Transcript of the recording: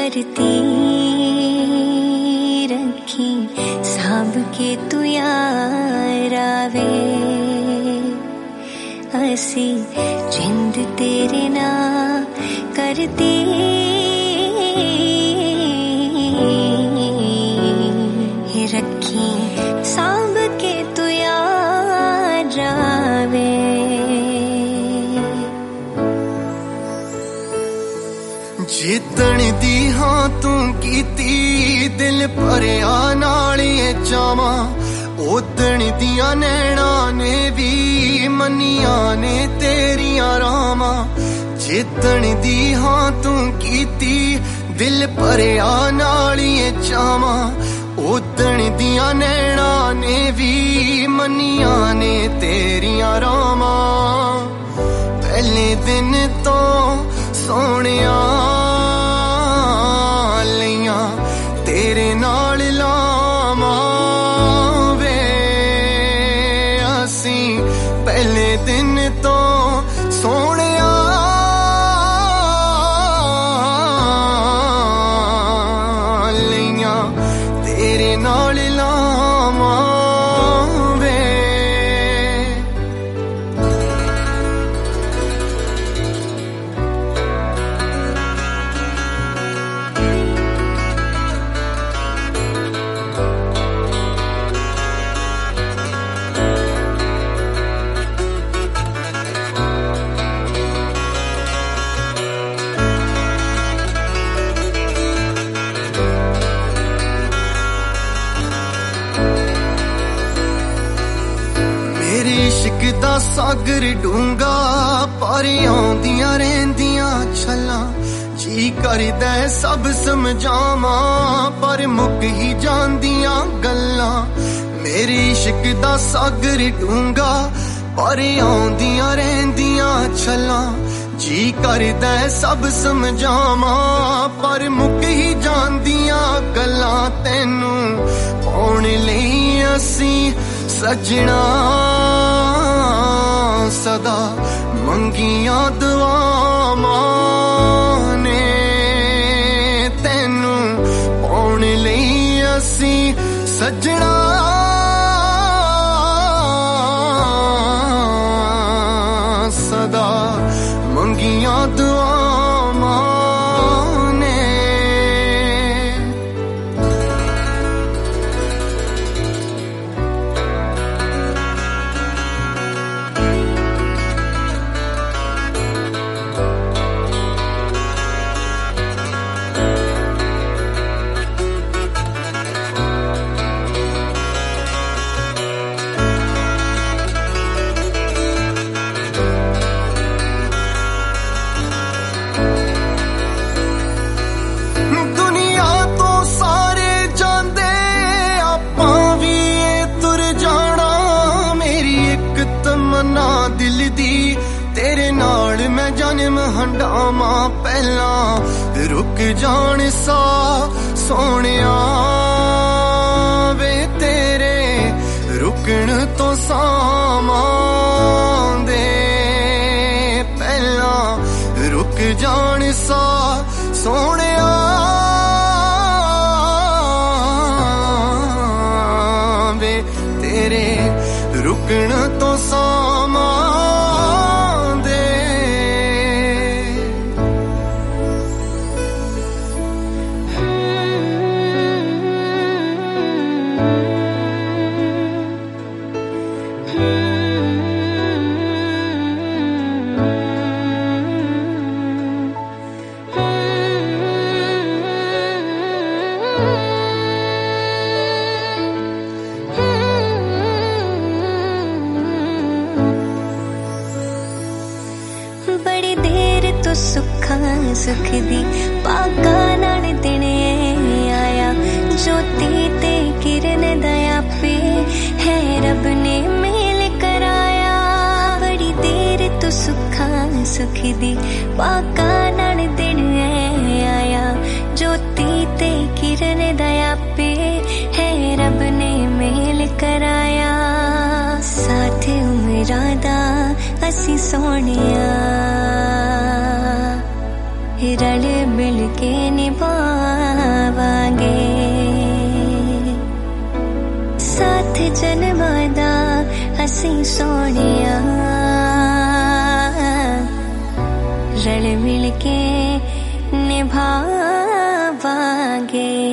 करती रखी सांभ के तू यार आवे असी जिंद तेरे ना करती रखी सांभ के तू यार आवे जितन दी हाँ तू कीती दिल भरिया नाल चावा उदण दिया नैना ने भी मनिया ने तेरिया रामा जितन दी हाँ तू कीती दिल भरिया नाल चावा उदण दिया नैना ने भी मनिया ने तेरिया रामा पहले दिन तो सोनिया लिया तेरे नाल लावा वे असी पहले दिन तो सोनिया लिया तेरे नाल लावा इश्क दा सागर डूंगा पर आउंदियां रहिंदियां छलां जी करदा सब समझावां पर मुक ही जांदियां गल्लां मेरे इश्क दा सागर डूंगा पर आउंदियां रहिंदियां छलां जी करदा सब समझावां पर मुक ही जांदियां गल्लां तैनू पाउण लई असी सजना सदा मंगियां दुआवां ने तैनू पाउण लई असी सजना सदा मंगियां दुआवां ने दिल दी तेरे नाल मैं जन्म हंडावा पहला रुक जान सा सोनिया वे तेरे रुकण तो सामा दे पहला रुक जान सा सोनिया वे तेरे रुकण तो सामा दे बड़ी देर तो सुखा सुख दी पाका नाल दिन आया ज्योति ते किरण दया पे है रब ने मेल कराया बड़ी देर तो सुखा सुख दी पाका नाल दिन आया ज्योति ते किरण दया पे है रब ने मेल कराया साथ उमरा दा असी सोनिया रल मिल के निभा जन्मां दा असीं सोहणिया रल मिल के निभावांगे।